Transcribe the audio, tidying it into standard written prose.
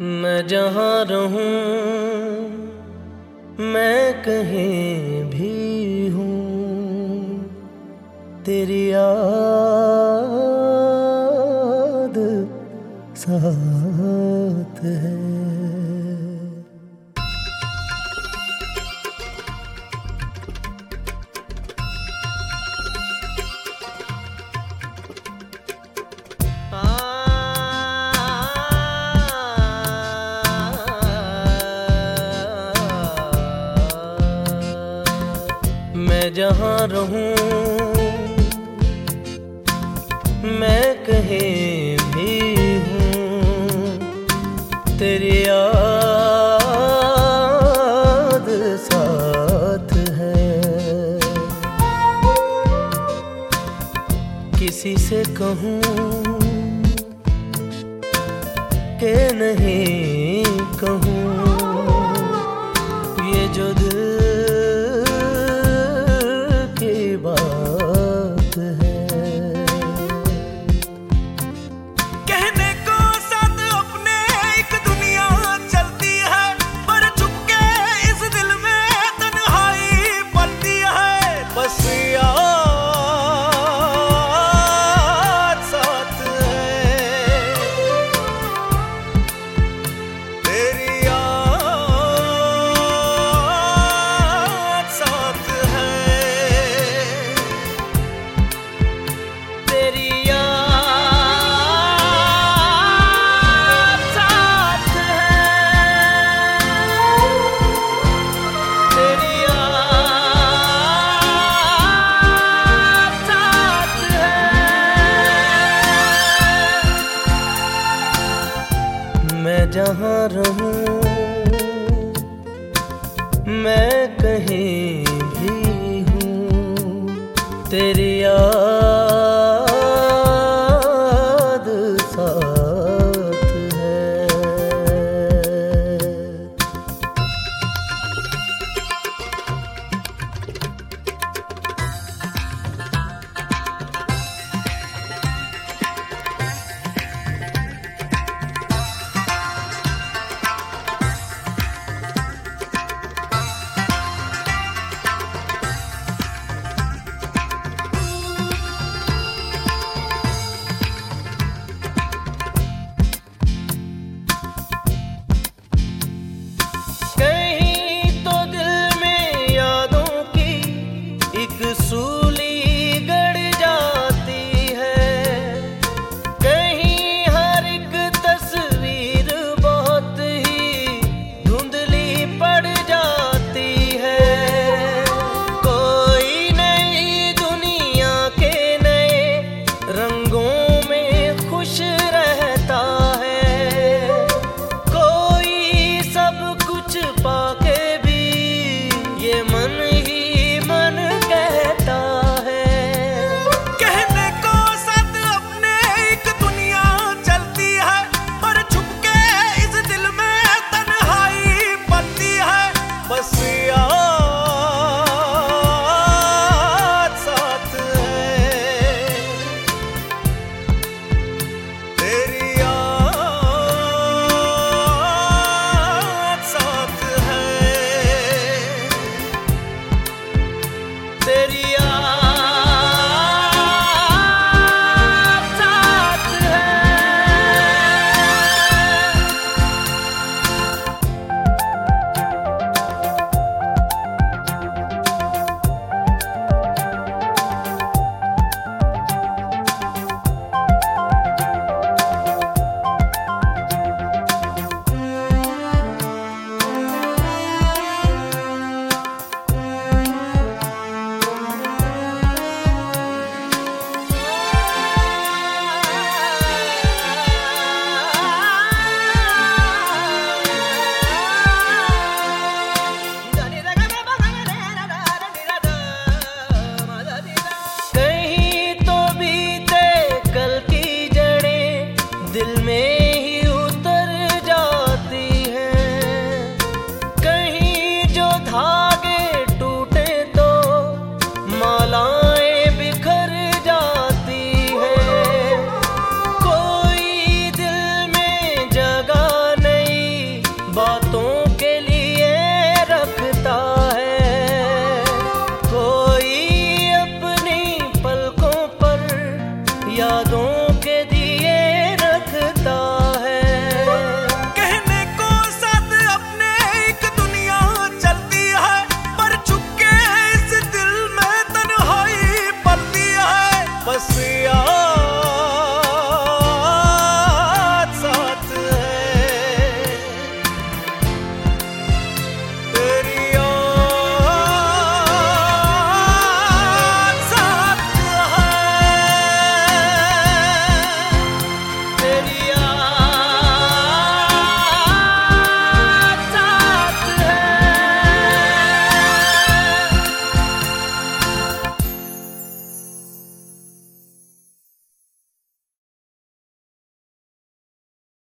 मैं जहाँ रहूं, मैं कहीं भी हूँ, तेरी याद साथ है। मैं जहाँ रहूं, मैं कहीं भी हूँ, तेरी याद साथ है। किसी से कहूँ कि नहीं कहूँ, ये जो दिल बात है। कहने को साथ अपने एक दुनिया चलती है, पर चुपके इस दिल में तन्हाई पलती है। बस याद साथ है, तेरी याद साथ है। मैं जहाँ रहूं, मैं कहीं भी हूँ, तेरी